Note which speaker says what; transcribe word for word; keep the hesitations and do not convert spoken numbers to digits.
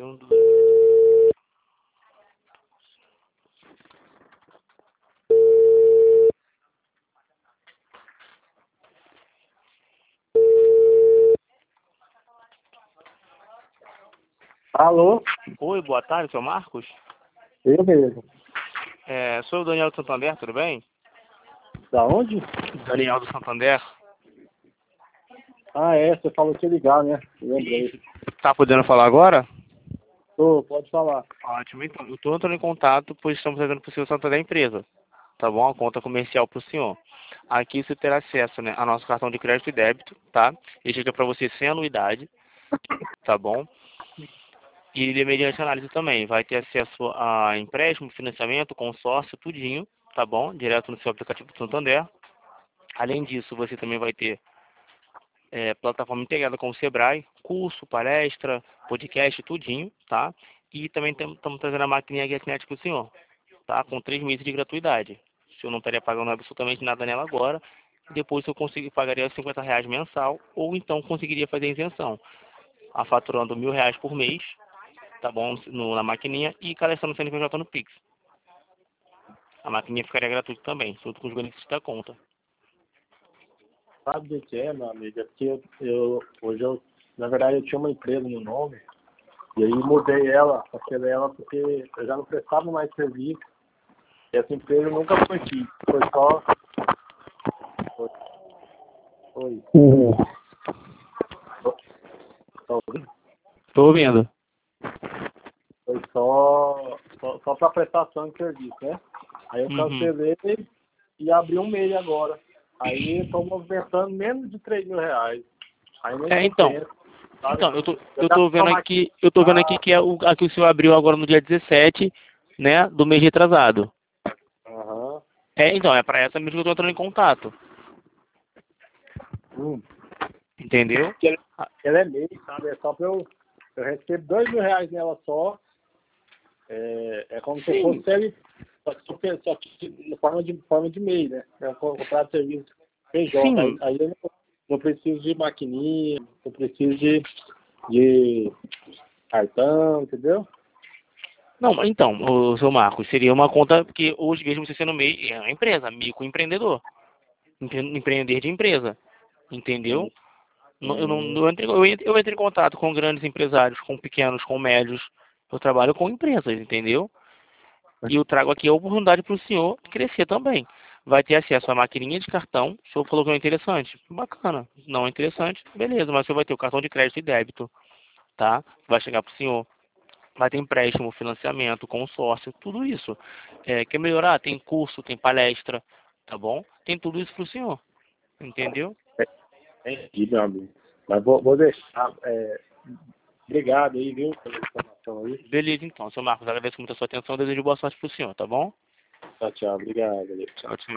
Speaker 1: um, dois.
Speaker 2: Alô?
Speaker 1: Oi, boa tarde, seu Marcos?
Speaker 2: Eu mesmo.
Speaker 1: É, sou o Daniel do Santander, tudo bem?
Speaker 2: Da onde?
Speaker 1: Daniel do Santander.
Speaker 2: Ah, é, você falou que ia ligar, né? Lembrei.
Speaker 1: Tá podendo falar agora?
Speaker 2: Tô, pode falar.
Speaker 1: Ótimo, então. Eu estou entrando em contato, pois estamos fazendo para o senhor Santander Empresa. Tá bom? A conta comercial para o senhor. Aqui você terá acesso, né, a nosso cartão de crédito e débito, tá? Ele chega para você sem anuidade, tá bom? E ele é mediante análise também. Vai ter acesso a empréstimo, financiamento, consórcio, tudinho, tá bom? Direto no seu aplicativo do Santander. Além disso, você também vai ter é, plataforma integrada com o Sebrae, curso, palestra, podcast, tudinho, tá? E também estamos trazendo a maquininha GuiaCnet para o senhor, tá? Com três meses de gratuidade. O senhor não estaria pagando absolutamente nada nela agora. Depois eu consegui, pagaria cinquenta reais mensal, ou então conseguiria fazer a isenção, a faturando mil reais por mês, tá bom? No, na maquininha, e cadastrando o C N P J no Pix. A maquininha ficaria gratuita também, junto com os benefícios da conta.
Speaker 2: Sabe o que é, meu amigo? É porque eu, eu, hoje eu, na verdade, eu tinha uma empresa no nome, e aí mudei ela, cancelei ela porque eu já não prestava mais serviço, e essa empresa nunca foi fixa, foi só... Foi. Foi.
Speaker 1: Uhum.
Speaker 2: Tá ouvindo?
Speaker 1: Tô ouvindo.
Speaker 2: Foi só, só, só para prestação de serviço, né? Aí eu
Speaker 1: Uhum.
Speaker 2: cancelei e abri um meio agora. Aí estou movimentando menos de três mil reais. Aí não
Speaker 1: É, então.
Speaker 2: compensa, sabe?
Speaker 1: Então, eu tô,
Speaker 2: Eu
Speaker 1: eu
Speaker 2: já
Speaker 1: tô vendo
Speaker 2: tô
Speaker 1: aqui, eu tô vendo aqui
Speaker 2: maquiado.
Speaker 1: que é o, aqui o senhor abriu agora no dia dezessete, né, do mês retrasado.
Speaker 2: Aham.
Speaker 1: É, então, é para essa mesmo que eu tô entrando em contato.
Speaker 2: Hum.
Speaker 1: Entendeu?
Speaker 2: Porque Ela,
Speaker 1: Ah,
Speaker 2: ela é meio, sabe? É só para eu... Eu recebo dois mil reais nela só. É, é como se eu
Speaker 1: sim.
Speaker 2: fosse ele, só que, só que de forma de, forma de MEI, né? É um contrato de serviço P J. Aí,
Speaker 1: Sim.
Speaker 2: aí eu não, não preciso de maquininha, não preciso de, de cartão, entendeu?
Speaker 1: Não, então, o seu Marcos, seria uma conta que hoje mesmo você sendo MEI, é uma empresa, microempreendedor. empre- Empreender de empresa. Entendeu?
Speaker 2: Hum,
Speaker 1: Não- Eu, não,
Speaker 2: hum,
Speaker 1: eu, entro, eu, entro, eu entro em contato com grandes empresários, com pequenos, com médios. Eu trabalho com empresas, entendeu? E eu trago aqui a oportunidade para o senhor crescer também. Vai ter acesso à maquininha de cartão. O senhor falou que não é interessante. Bacana. Não é interessante, beleza, mas o senhor vai ter o cartão de crédito e débito, tá? Vai chegar para o senhor. Vai ter empréstimo, financiamento, consórcio, tudo isso. É, quer melhorar? Tem curso, tem palestra, tá bom? Tem tudo isso para o senhor, entendeu?
Speaker 2: entendi, meu amigo. Mas vou, vou deixar. É, obrigado aí, viu, pela informação aí.
Speaker 1: Beleza, então, seu Marcos, agradeço muito a sua atenção. Desejo boa sorte para o senhor, tá bom?
Speaker 2: Tchau, tchau. Obrigado.
Speaker 1: Tchau, tchau.